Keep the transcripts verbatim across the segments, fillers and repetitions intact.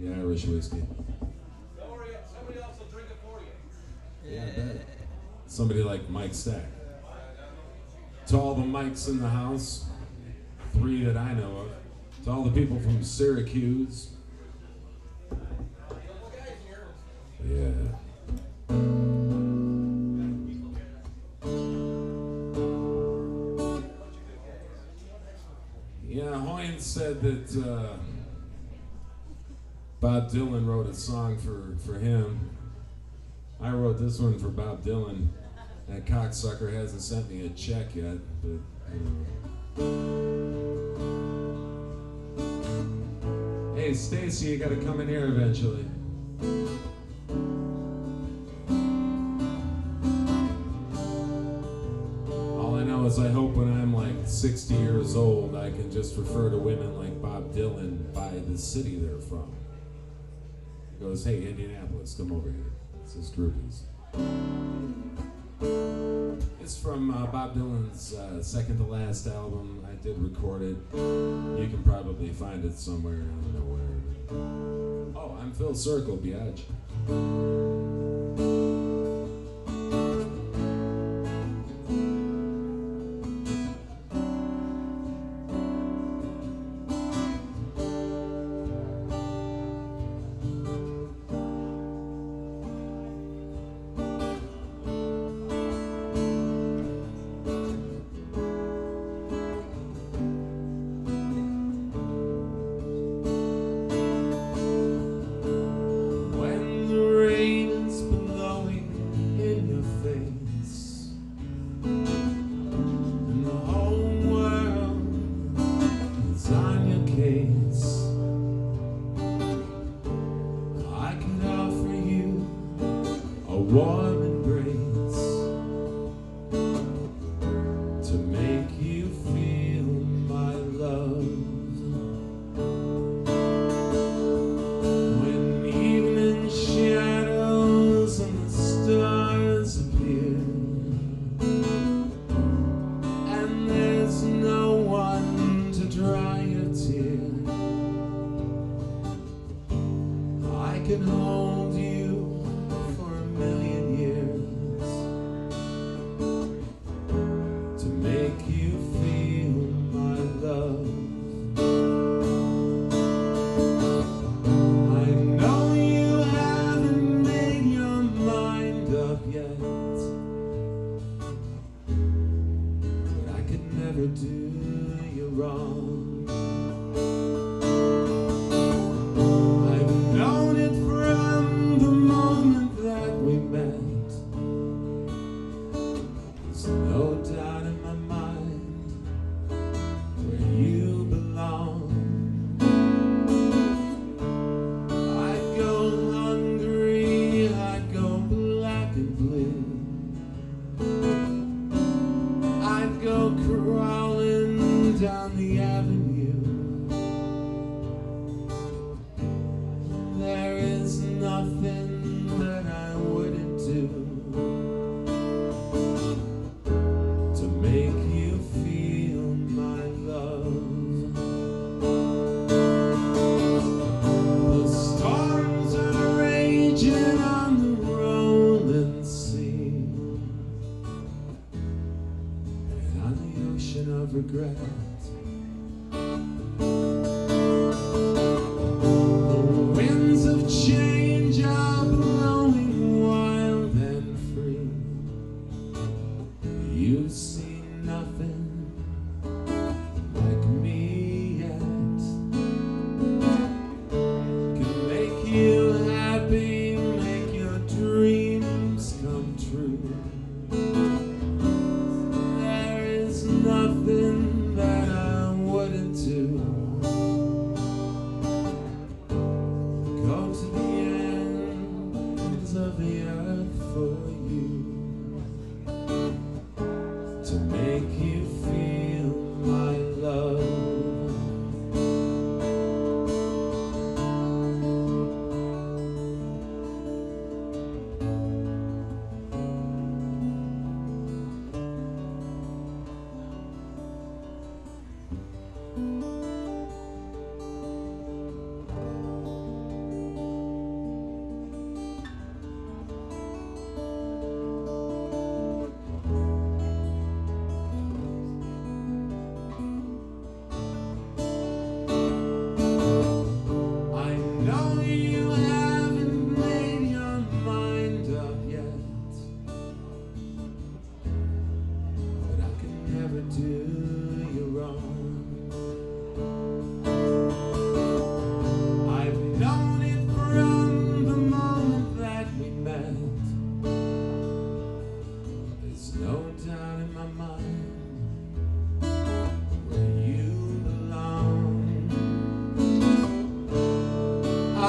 The Irish whiskey. Don't worry, somebody else will drink it for you. Yeah, I bet. Somebody like Mike Stack. To all the Mikes in the house, three that I know of. To all the people from Syracuse. Yeah. Yeah, Hoynes said that uh, Bob Dylan wrote a song for, for him. I wrote this one for Bob Dylan. That cocksucker hasn't sent me a check yet, but you know. Hey, Stacy, you gotta come in here eventually. All I know is I hope when I'm like sixty years old, I can just refer to women like Bob Dylan by the city they're from. He goes, hey, Indianapolis, come over here. It's his groupies. It's from uh, Bob Dylan's uh, second to last album. I did record it. You can probably find it somewhere. I don't know where. Oh, I'm Phil Circle, biatch.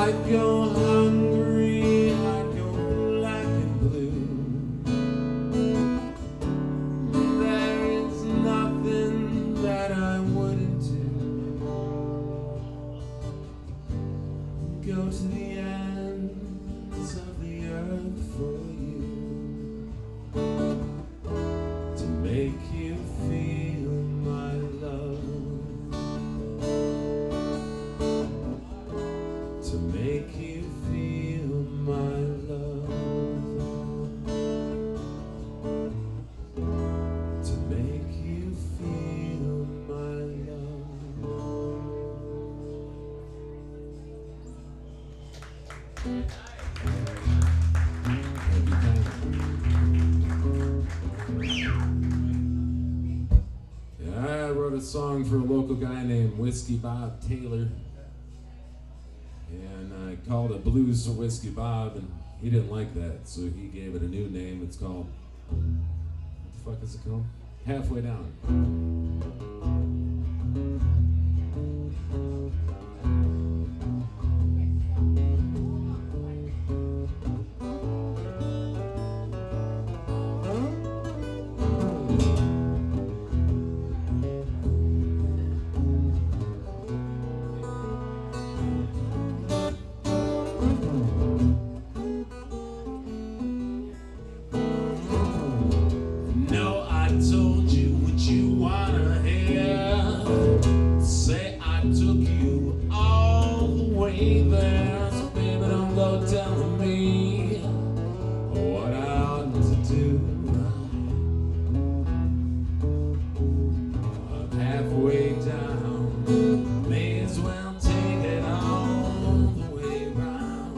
I'd go hungry, I'd go black and blue. There is nothing that I wouldn't do. Go to the ends of the earth for you, to make you feel my love, to make you feel my love, to make you feel my love. Yeah, I wrote a song for a local guy named Whiskey Bob Taylor, and I called it Blues for Whiskey Bob, and he didn't like that, so he gave it a new name. It's called, what the fuck is it called? Halfway Down. No, I told you what you wanna hear. Say I took you all the way there. So baby, don't go telling me what I ought to do. I'm halfway down, may as well take it all the way round.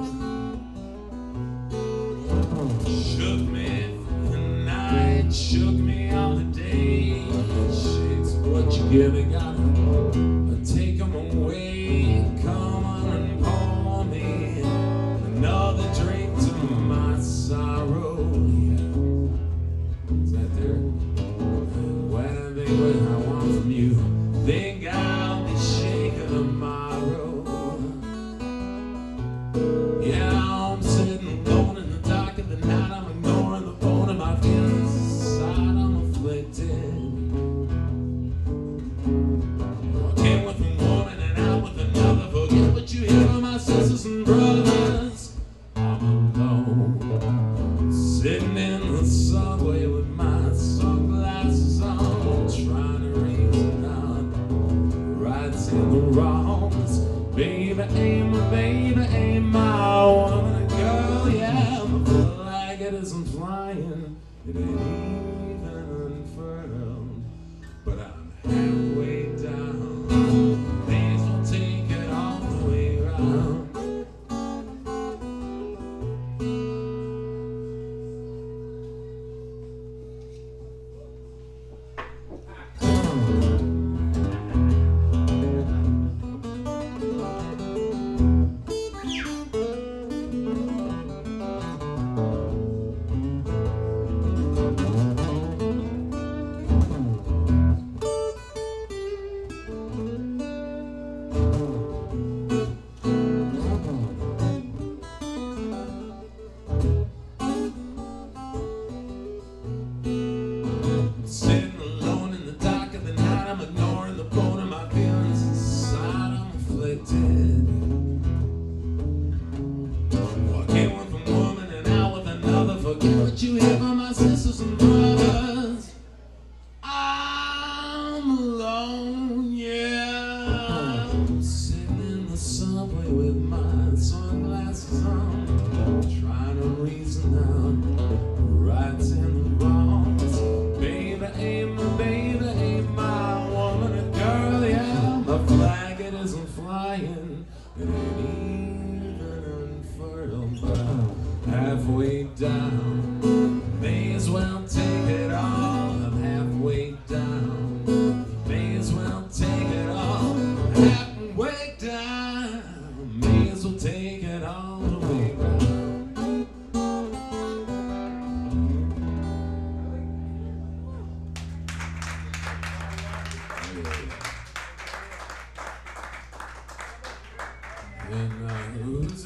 Shook me through the night, shook me all the day. Shakes what you give me, gotta take 'em away. Come on and pour me another drink to my sorrow. Yeah. Is that there? When I think what I want from you, think I'll be shaking tomorrow. Yeah, I'm sitting alone in the dark of the night. I'm ignoring the bone of my feelings inside. I'm afflicted. Walking with one woman and out with another. Forget what you hear from my sisters and brothers. I'm alone, sitting in the subway with my sunglasses on, trying to reason out rights and the wrongs. Baby, ain't my baby, ain't my woman and girl. Yeah, my flag, it isn't flying, it ain't even unfurled, but I'm halfway down. May as well take it all the way round. Sitting alone in the dark of the night, I'm ignoring the bone of my feelings inside. I'm afflicted. Walking with one woman and out with another. Forget what you hear from my sisters and brothers. I'm alone, yeah. I'm sitting in the subway with my sunglasses on, trying to reason out rights and the wrongs. Baby, ain't my baby, ain't my woman and girl. Yeah, my flag, it isn't flying, it ain't even unfurled, but I'm halfway down. May as well take it all. I'm halfway down. May as well take it all. Halfway down. May as well take it all the way round. And uh, who's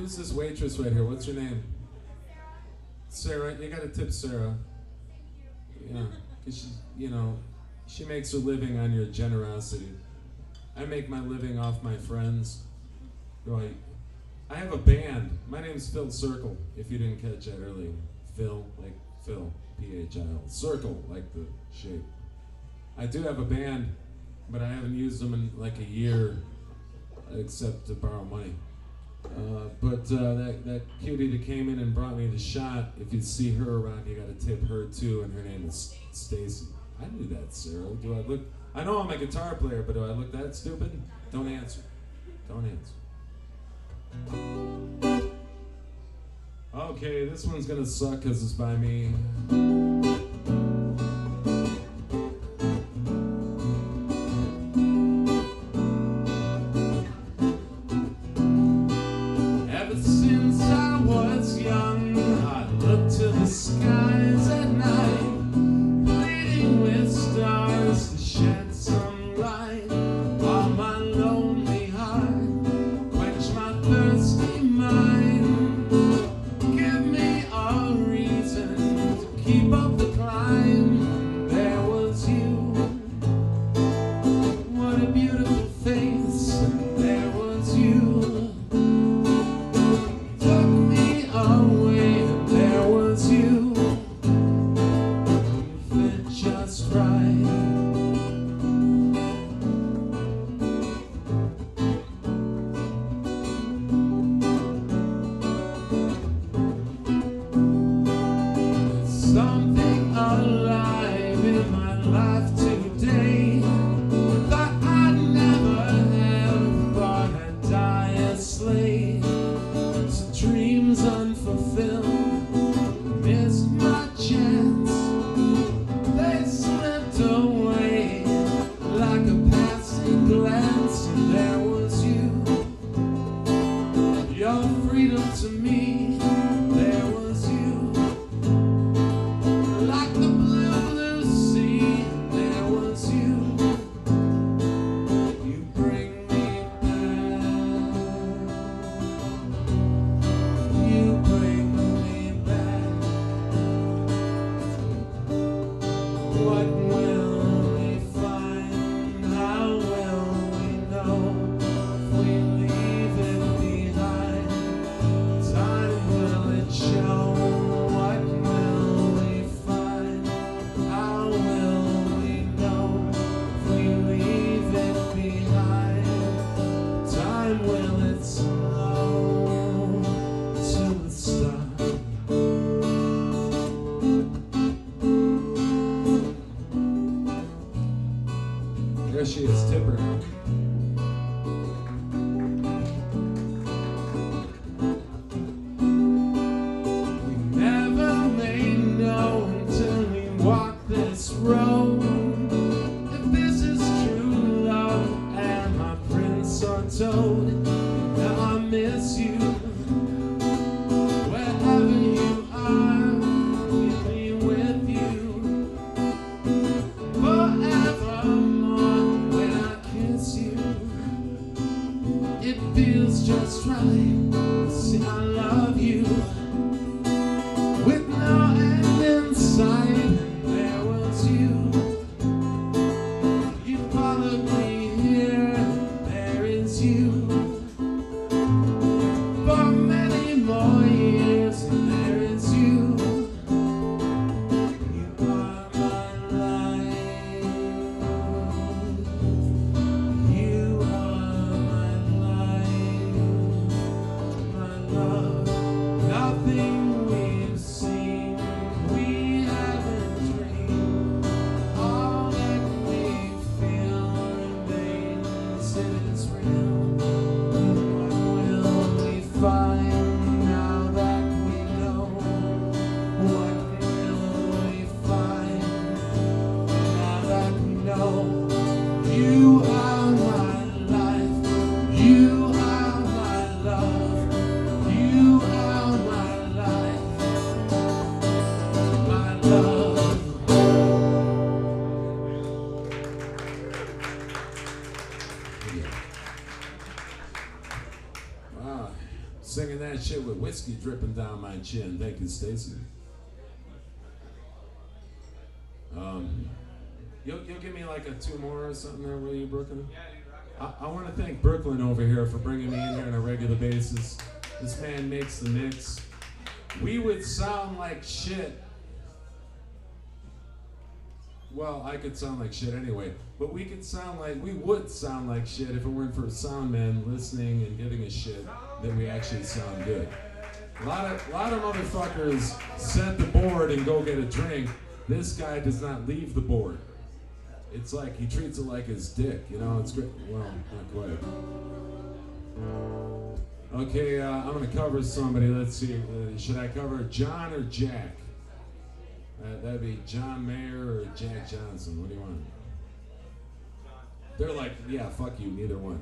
Who's this waitress right here? What's your name? Sarah. You gotta tip Sarah. Yeah, because she, you know, she makes her living on your generosity. I make my living off my friends. Right. I have a band. My name's Phil Circle, if you didn't catch that earlier. Phil, like Phil, P H I L. Circle, like the shape. I do have a band, but I haven't used them in like a year, except to borrow money. Uh, but uh, that, that cutie that came in and brought me the shot, if you see her around, you gotta tip her too, and her name is Stacy. I knew that, Sarah. Do I look, I know I'm a guitar player, but do I look that stupid? Don't answer. Don't answer. Okay, this one's gonna suck because it's by me. Ever since I was young, I looked to the skies at night, pleading with stars to shed some light on my lonely heart, quench my thirsty mind, give me a reason to keep up the climb. There was you, what a beautiful face, there was you. Took me away, and there was you. You fit just right. Something alive in my life today. Thought I'd never have, thought I'd die a slave. So dreams unfulfilled, missed my chance. They slipped away like a passing glance. And there was you, your freedom to me. There was you, like the blue, blue sea. And there was you, you bring me back. You bring me back. What will we find? How will we know if we leave it behind? Time will it show? What will we find? How will we know if we leave it behind? Time will it slow till it stops? There she is, Tipper. We never may know until we walk this road, if this is true love and my prince are told. Now I miss you wherever you are. We'll be with you forevermore. When I kiss you, it feels just right. See, I love you with no end in sight. And there was you, you followed me here. And there is you for many more years. And there is you, you are my life. You are my life, my love. Singing that shit with whiskey dripping down my chin. Thank you, Stacy. Um, you'll, you'll give me like a two more or something there, will you, Brooklyn? I, I want to thank Brooklyn over here for bringing me in here on a regular basis. This man makes the mix. We would sound like shit. Well, I could sound like shit anyway, but we could sound like, we would sound like shit if it weren't for sound men listening and giving a shit that we actually sound good. A lot of, lot of motherfuckers set the board and go get a drink. This guy does not leave the board. It's like, he treats it like his dick, you know, it's great. Well, not quite. Okay, uh, I'm gonna cover somebody, let's see, uh, should I cover John or Jack? Uh, that'd be John Mayer or Jack Johnson. What do you want? They're like, yeah, fuck you, neither one.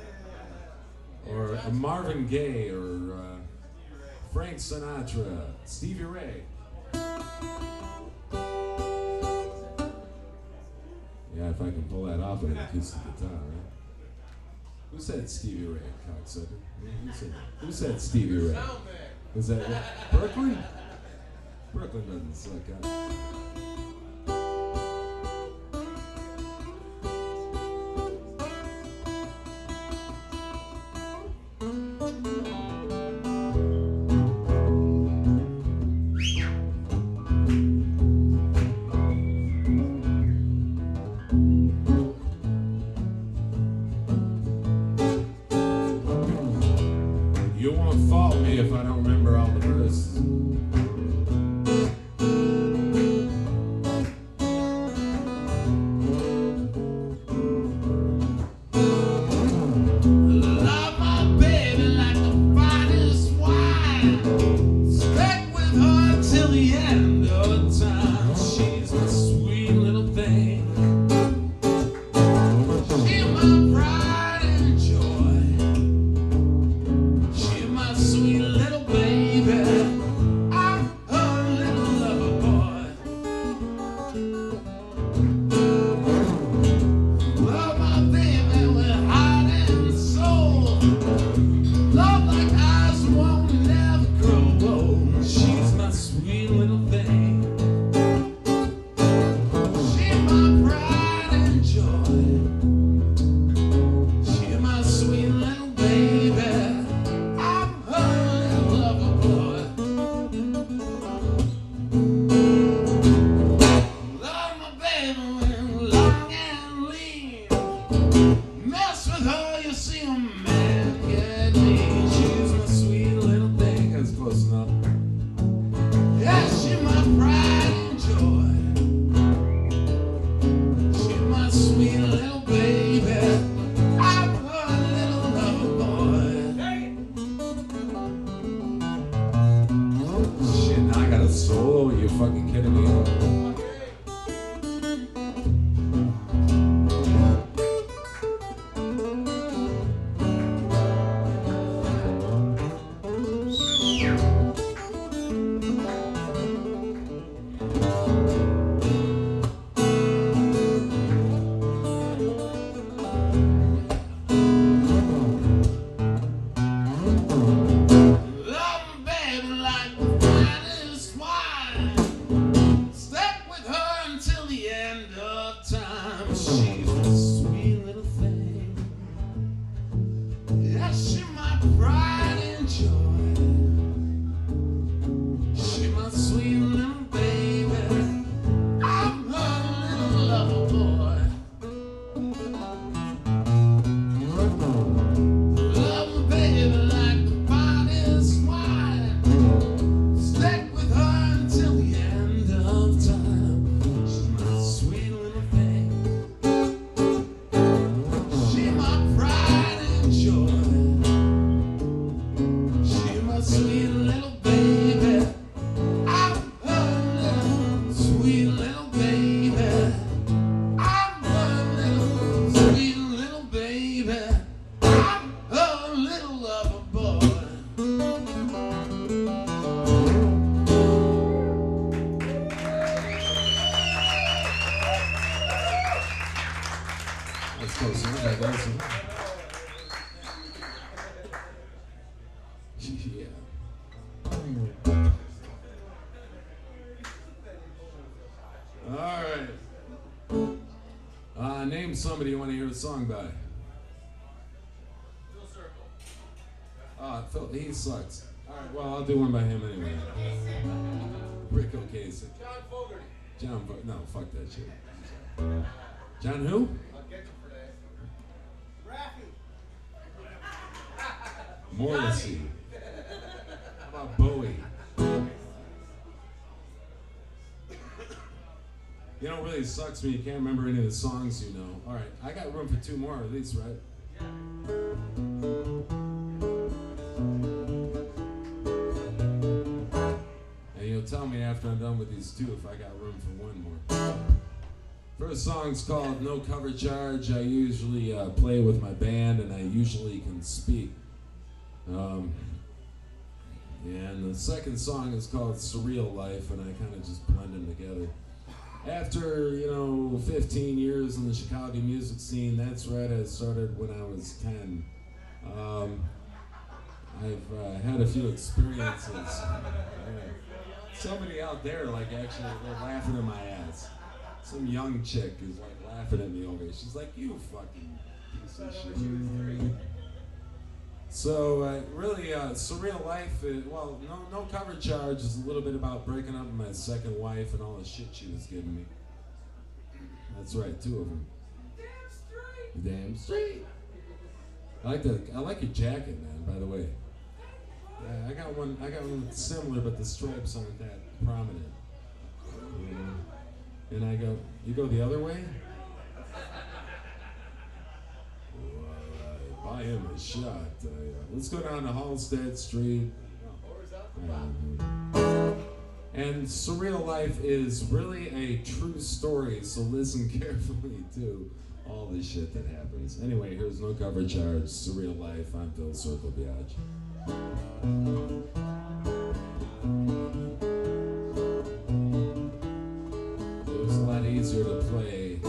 Or uh, Marvin Gaye or uh, Frank Sinatra, Stevie Ray. Yeah, if I can pull that off with an acoustic guitar, right? Who said Stevie Ray, cocksucker? Who said, who said Stevie Ray? Was that what? Brooklyn? Brooklyn doesn't suck out. You won't fault me if I don't remember all the verses. Yeah. All right. Uh, name somebody you want to hear a song by. Phil Circle. Uh, Phil, he sucks. All right, well, I'll do one by him anyway. Rick Ocasek. John Fogerty. John, Fo- no, fuck that shit. John who? I'll get you for that. Raffy. Morrissey. How about Bowie? You know, it really sucks when you can't remember any of the songs you know. All right, I got room for two more at least, right? And you'll tell me after I'm done with these two if I got room for one more. First song's called No Cover Charge. I usually uh, play with my band and I usually can speak. Um, and the second song is called Surreal Life, and I kind of just blend them together. After, you know, fifteen years in the Chicago music scene, that's right, I started when I was ten. Um, I've uh, had a few experiences. Uh, somebody out there, like, actually, they're laughing at my ass. Some young chick is, like, laughing at me over here. She's like, you fucking piece of shit. So, uh, really, uh, Surreal Life, is, well, no, no Cover Charge is a little bit about breaking up with my second wife and all the shit she was giving me. That's right, two of them. Damn straight. Damn straight. I like the, I like your jacket, man, by the way. Yeah, I got one, I got one similar, but the stripes aren't that prominent. You know? And I go, you go the other way? Buy him a shot. Uh, let's go down to Halstead Street. Um, and Surreal Life is really a true story, so listen carefully to all the shit that happens. Anyway, here's No Cover Charge, Surreal Life. I'm Phil Circle Biatch. It was a lot easier to play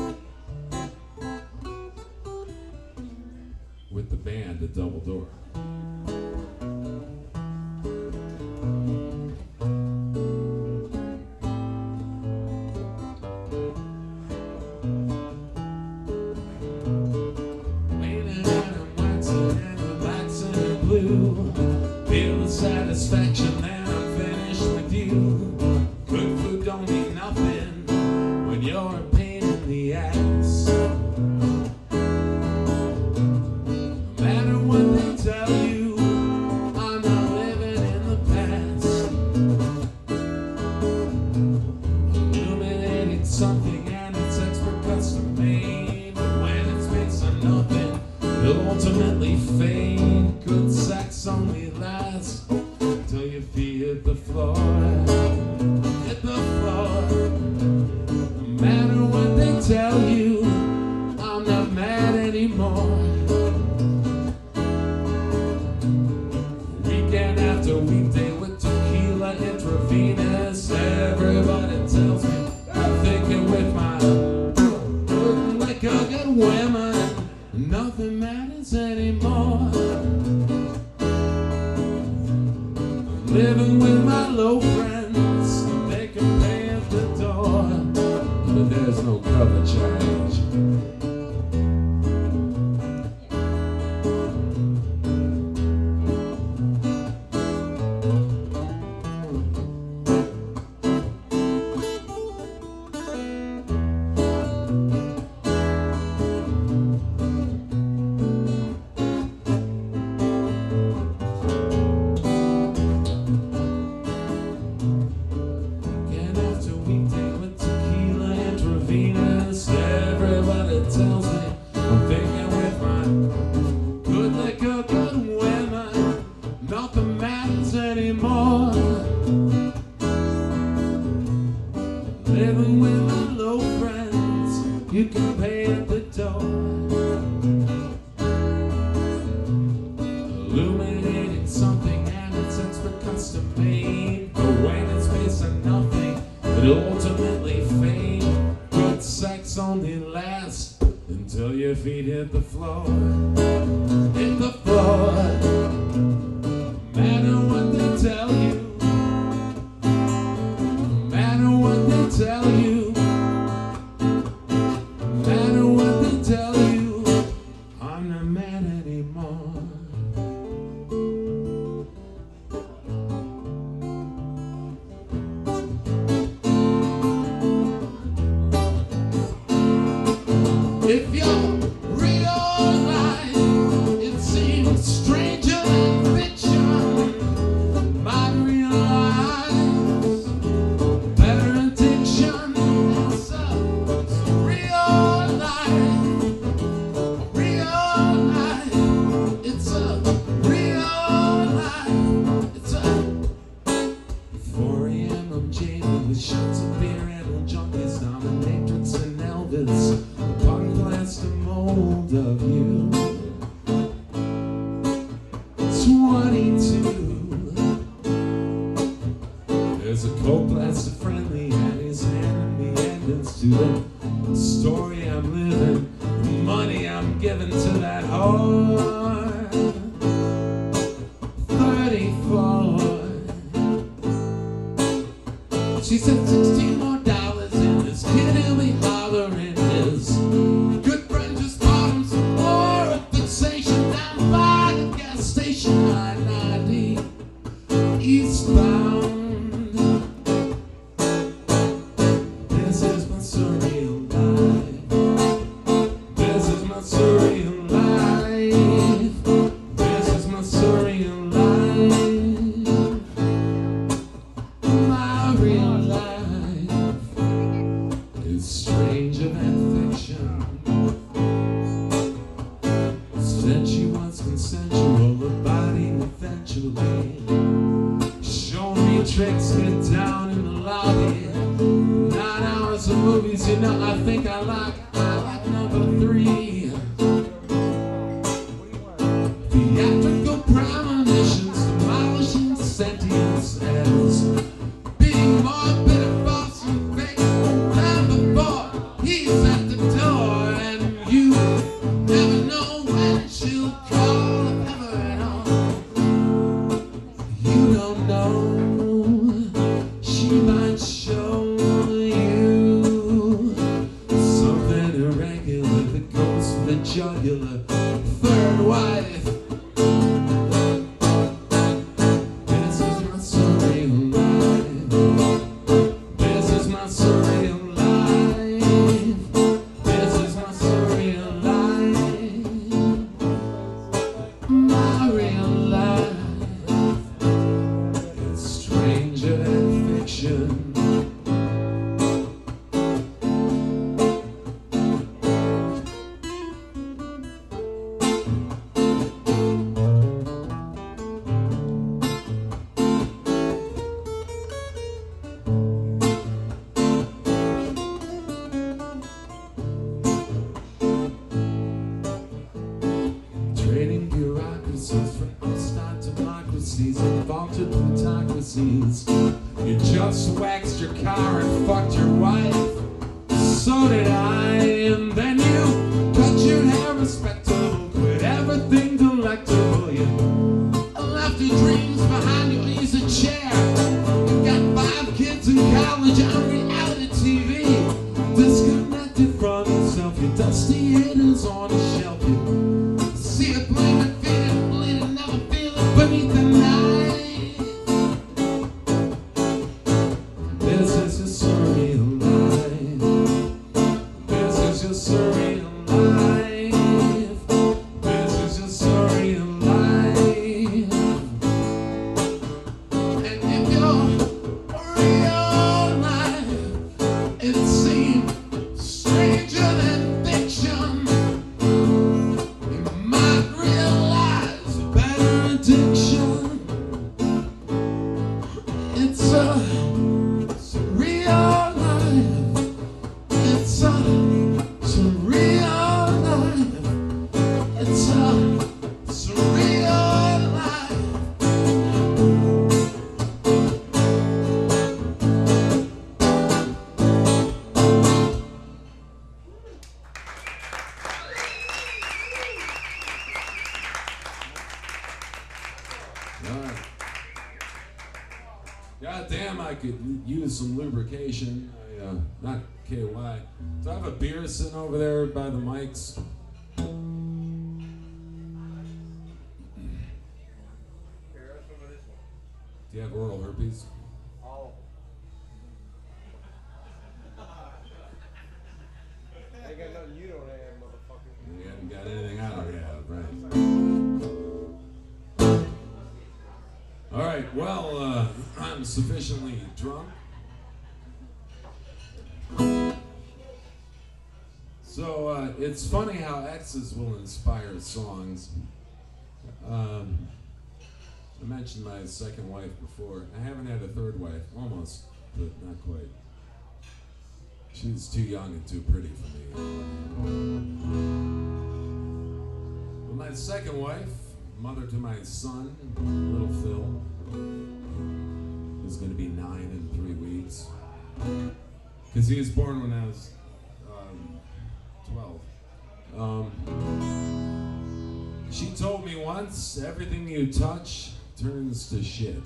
with the band at Double Door. Waiting out and waxing and relaxing in blue. Feel the satisfaction that I'm finished with you. Good food don't mean nothing when you're a pain in the ass. Tell you I'm not living in the past. Illuminating something and it's expert custom made. But when it's based on nothing, it'll ultimately fade. Good sex only lasts until your feet hit the floor. Hit the floor. No matter what they tell you, I'm not mad anymore. After weekday with tequila intravenous, everybody tells me I'm thinking with my good liquor, good women, nothing matters anymore. I'm living with my low friends, they can pay at the door, but there's no cover charge. Living with my low friends, you can pay at the door. Illuminating something and it's expert custom made. But when it's based on nothing, it'll ultimately fade. Good sex only lasts until your feet hit the floor. Hit the floor. Matter to the story I'm living, the money I'm giving to that whore. thirty-four. She said sixteen more dollars and this kid he'll be hollering. His good friend just bought him some more fixation down by the gas station. I ninety eastbound. This is my surreal life. This is my surreal life. This is my surreal life. My real life is stranger than fiction. Said she was consensual, the body eventually. Show me tricks, get down in the lobby. Nine hours of movies, you know, I think I like, I like number three. Theatrical premonitions, demolishing sentience as being more bitter, false, and fake than before. He's at the door, and you never know when she'll call, if ever at all. You don't know, she might show you something irregular that goes for the jugular. Third wife. This is my surreal life. This is my surreal life. This is my surreal life. My real life is stranger than fiction. Trading bureaucracies for upstart democracies and vaulted plutocracies. You just waxed your car and fucked your wife. So did I. And then you cut your hair respectable, quit everything delectable. You left your dreams behind your easy chair. You got five kids in college on reality T V. Disconnected from yourself, your dusty haters on a shelf. You see it, blame it, feed it, bleed it, never feel it beneath the night. This is your surreal life. This is your surreal life. This is your surreal life. And if your real life, it seems stranger than fiction. It's a surreal life. It's a surreal life. It's a surreal life. All right. God damn, I could use some lubrication. I, uh, not K Y. So I have a beer sitting over there by the mics. Do you have oral herpes? All of them. They got nothing you don't have, motherfucker. You haven't got anything I don't have, right? All right, well, uh, I'm sufficiently drunk. So uh, it's funny how exes will inspire songs. Um, I mentioned my second wife before. I haven't had a third wife, almost, but not quite. She was too young and too pretty for me. But my second wife, mother to my son, little Phil, is going to be nine in three weeks. Because he was born when I was um, twelve. Um, she told me once, everything you touch turns to shit.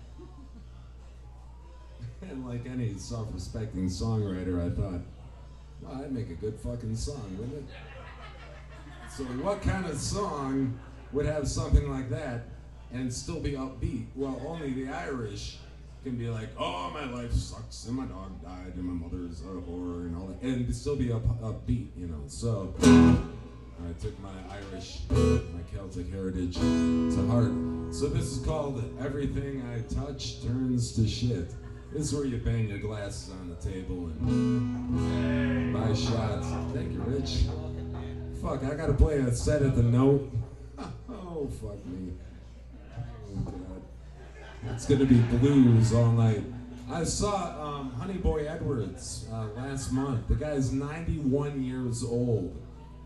And like any self-respecting songwriter, I thought, well, I'd make a good fucking song, wouldn't it? So what kind of song would have something like that and still be upbeat? Well, only the Irish can be like, oh, my life sucks, and my dog died, and my mother's a whore, and all that, and still be up, upbeat, you know. So I took my Irish, my Celtic heritage to heart. So this is called Everything I Touch Turns to Shit. This is where you bang your glasses on the table and buy shots. Thank you, Rich. Fuck, I gotta play a set at the note. Oh, fuck me. Oh, God. It's gonna be blues all night. I saw um, Honey Boy Edwards uh, last month. The guy's ninety-one years old.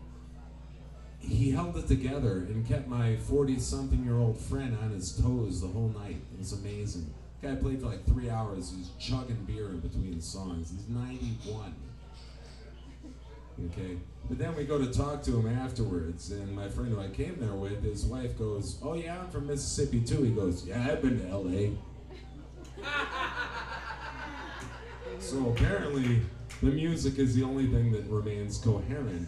He held it together and kept my forty-something-year-old friend on his toes the whole night. It was amazing. The guy played for like three hours. He was chugging beer in between songs. He's ninety-one. Okay, but then we go to talk to him afterwards, and my friend who I came there with, his wife goes, oh yeah, I'm from Mississippi too. He goes, yeah, I've been to L A. So apparently, the music is the only thing that remains coherent.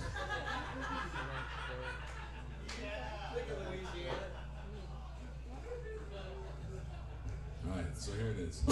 Alright, so here it is.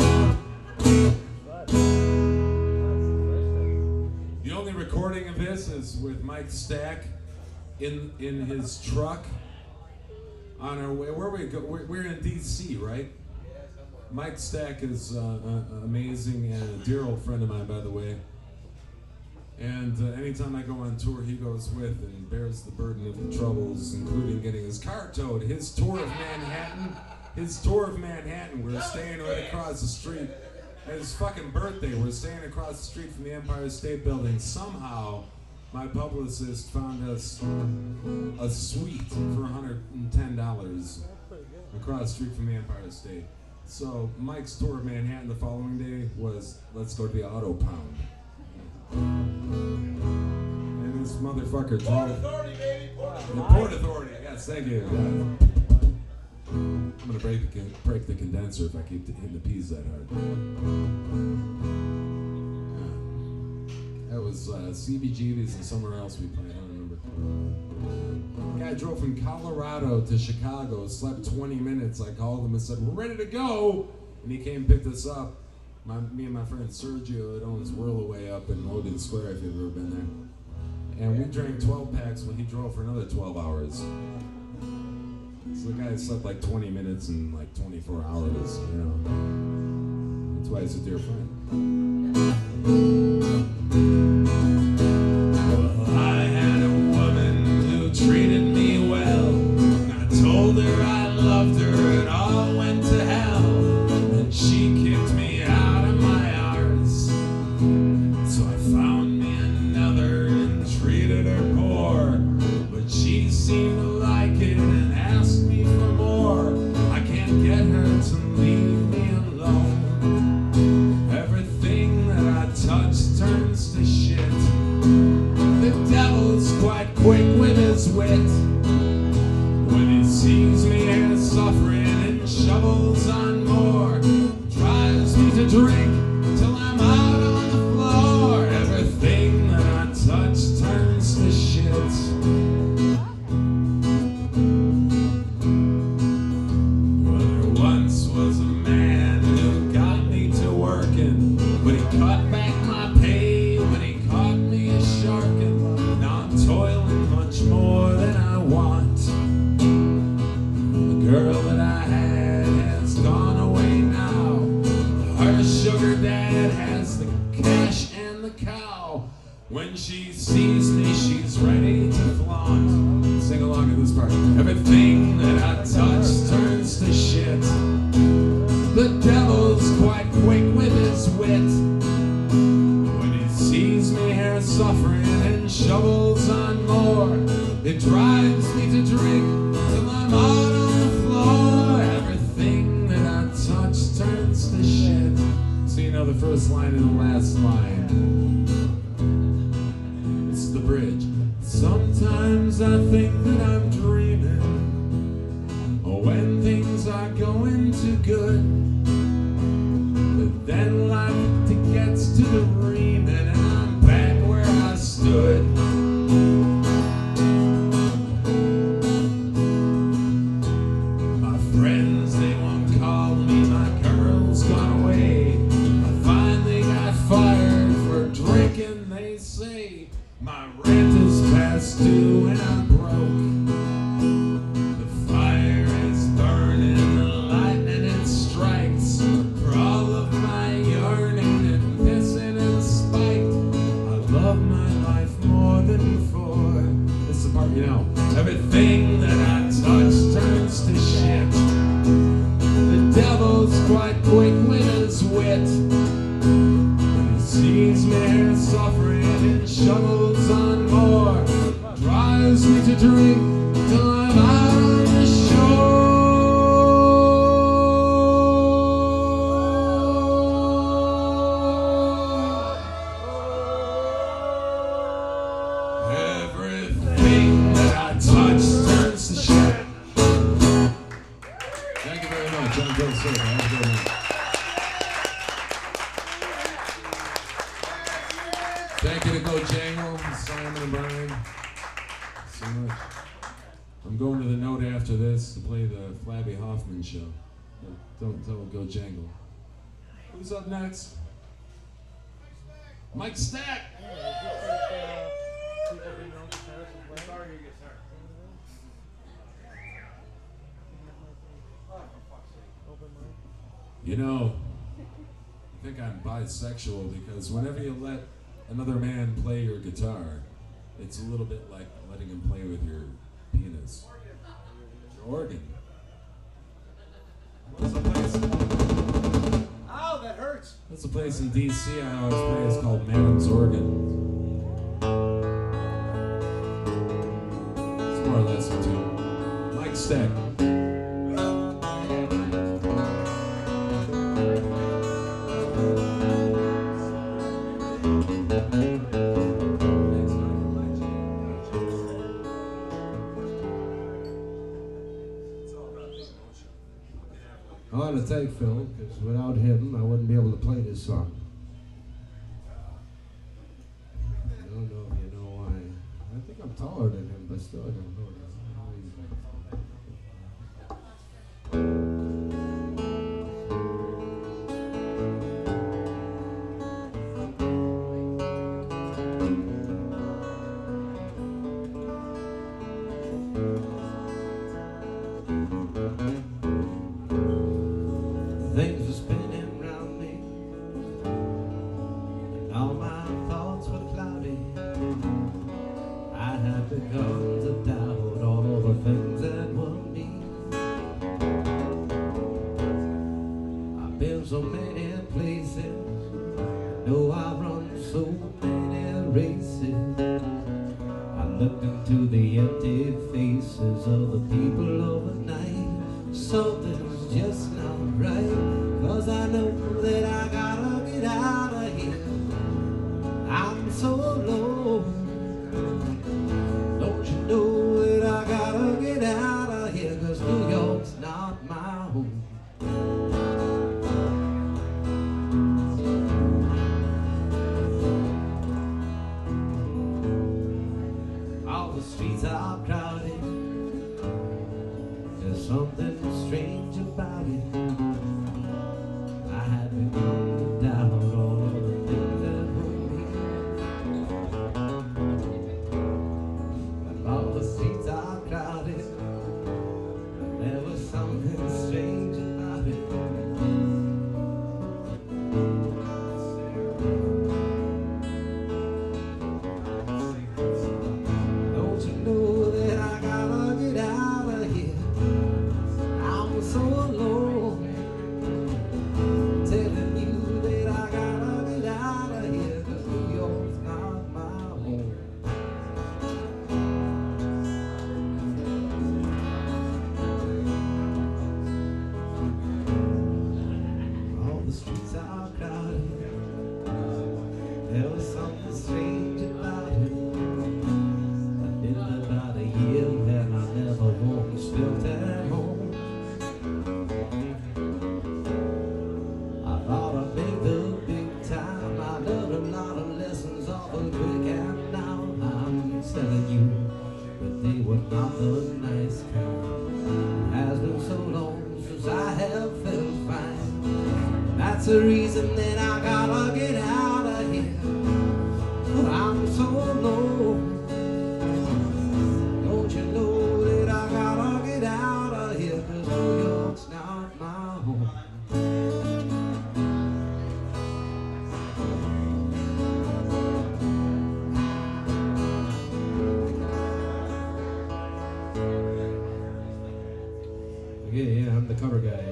The only recording of this is with Mike Stack in in his truck on our way. Where we go? We're, we're in D C, right? Mike Stack is uh, uh, amazing and a dear old friend of mine, by the way. And uh, anytime I go on tour, he goes with and bears the burden of the troubles, including getting his car towed. His tour of Manhattan, his tour of Manhattan. We're staying right across the street. At his fucking birthday, we're staying across the street from the Empire State Building. Somehow, my publicist found us a suite for one hundred ten dollars across the street from the Empire State. So Mike's tour of Manhattan the following day was, let's go to the Auto Pound. And this motherfucker drove. Port Authority, baby! Port Authority! The Port Authority, yes, thank you. Yeah. I'm gonna break the, con break the condenser if I keep hitting the P's that hard. Yeah. That was uh, C B G B's and somewhere else we played, I don't remember. The guy drove from Colorado to Chicago, slept twenty minutes. I called him and said, we're ready to go! And he came and picked us up. My, me and my friend Sergio, that owns Whirlaway up in Logan Square, if you've ever been there. And we drank twelve packs when he drove for another twelve hours. So the guy slept like twenty minutes in like twenty-four hours, you know. That's why he's a dear friend. Well, I had a woman who treated me well, and I told her I loved her, it all went to hell, and she kicked me out of my arms. So I found me another and treated her poor, but she seemed to like it and asked me for more. I can't get her to leave me alone. Everything that I touch turns to shit. The devil's quite quick with his wit. When he sees me here suffering and shovels on more, tries me to drink till I'm out on the floor. Everything that I touch turns to shit. Well, there once was a man who got me to working, but he cut back my pay when he caught me a sharking. Now I'm toiling much more than I want. The girl that I had has gone away now. Her sugar dad has the cash and the cow. When she sees me, she's ready to flaunt. Sing along to this part. Everything that I touch turns to shit. The devil's quite quick with his wit. When he sees me here suffering and shovels on more, it drives me to drink till I'm out on the floor. Everything that I touch turns to shit. So you know know the first line and the last line. It's the bridge. Sometimes I think that I'm dreaming, or when things are going too good, but then life gets to the reaming and I'm back where I stood. My friends, they won't call me, my girl's gone away. I finally got fired for drinking, they say. My rent is past due and I'm broke. The fire is burning, the lightning it strikes. For all of my yearning and pissing and spite, I love my life more than before. This is the part, you know. Everything that I touch turns to shit. The devil's quite quick with his wit. He sees me here suffering and shovels on more, drives me to drink till I'm out on the shore. Everything that I touch turns to shit. Thank you very much. I'm Bill Silver. Have a good night. Thank you to Go Jangle, Simon and Brian, so much. I'm going to the note after this to play the Flabby Hoffman show. But don't tell Go Jangle. Who's up next? Mike Stack. You know, I think I'm bisexual because whenever you let another man play your guitar, it's a little bit like letting him play with your penis. Your organ. What's the place? Ow, that hurts. That's a place in D C I always play. It's called Madam's Organ. It's more or less a tune. Mike Stack. I want to thank Phil, because without him, I wouldn't be able to play this song. I don't know if you know why. I think I'm taller than him, but still I don't know. Things are spinning round me, and all my thoughts were cloudy. I have begun to doubt all the things that were me. I've been so many places, know I run so many races. I look into the empty faces of the people overnight. Something's just not right, 'cause I know that I gotta get out of here. I'm so low. Don't you know that I gotta get out of here, 'cause New York's not my home. All the streets are crowded. There's something strange about it. I had begun to doubt all of the things that were me. There was something strange about it. I've been about a year and I never once felt at home. I thought I'd make the big time. I learned a lot of lessons off of quick, and now I'm telling you that they were not the nice kind. It has been so long since I have felt fine. That's the reason that I gotta get out of here. I'm so low. Don't you know that I gotta get out of here? 'Cause New York's not my home. Yeah, yeah, I'm the cover guy.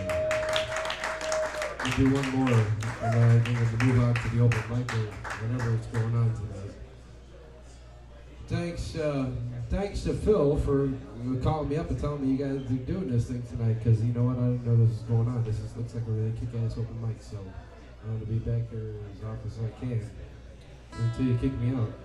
We'll do one more, and then I think we'll move on to the open mic or whatever is going on tonight. Thanks, uh, thanks to Phil for calling me up and telling me you guys are doing this thing tonight, because you know what, I didn't know this was going on. This is, looks like a really kick-ass open mic, so I want to be back here as often as I can until you kick me out.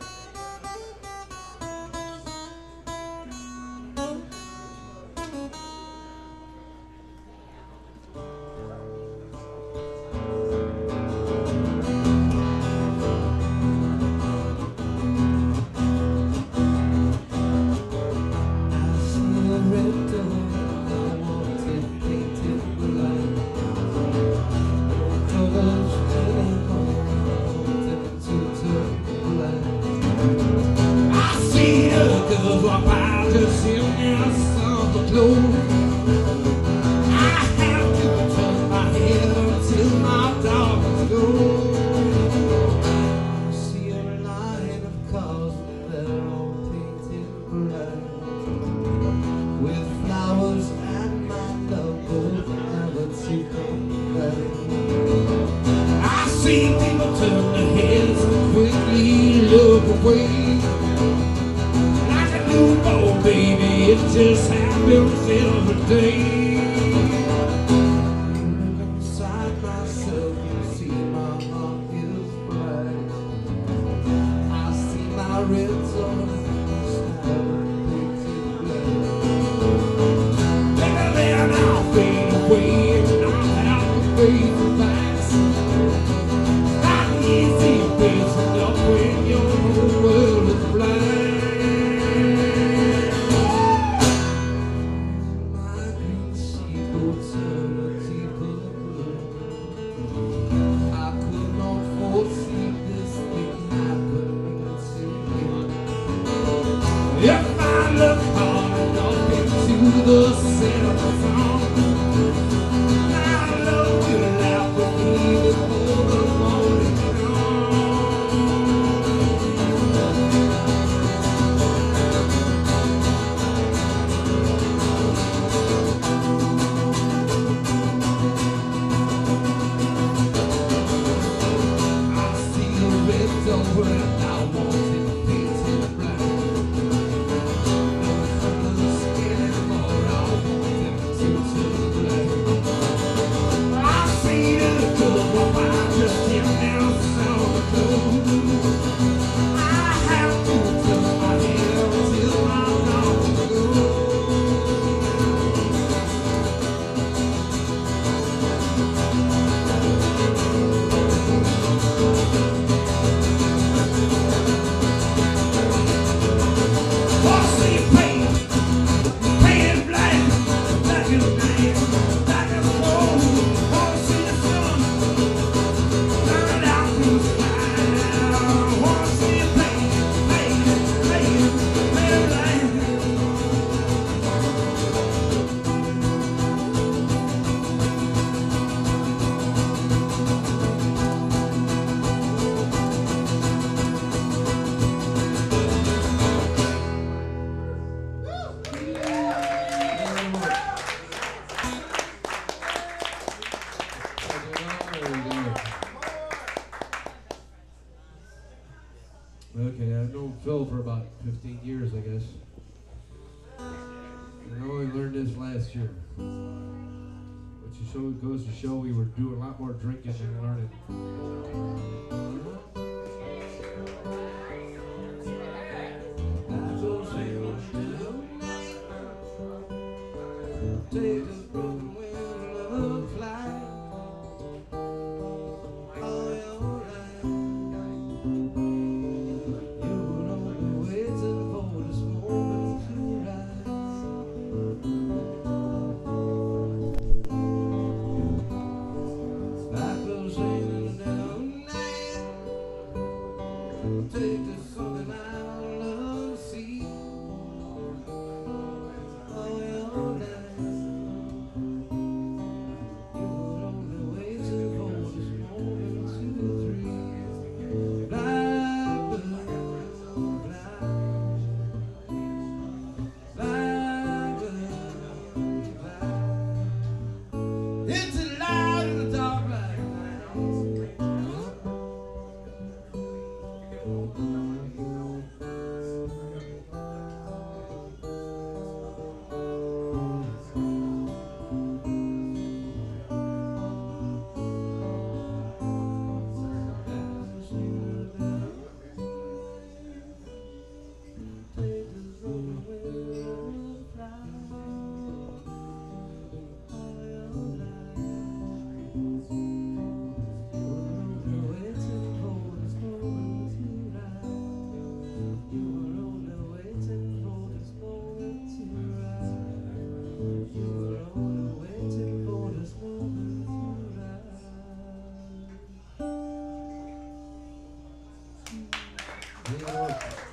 Okay, I've known Phil for about fifteen years, I guess. And I only learned this last year. Which show, goes to show we were doing a lot more drinking than learning. You're welcome.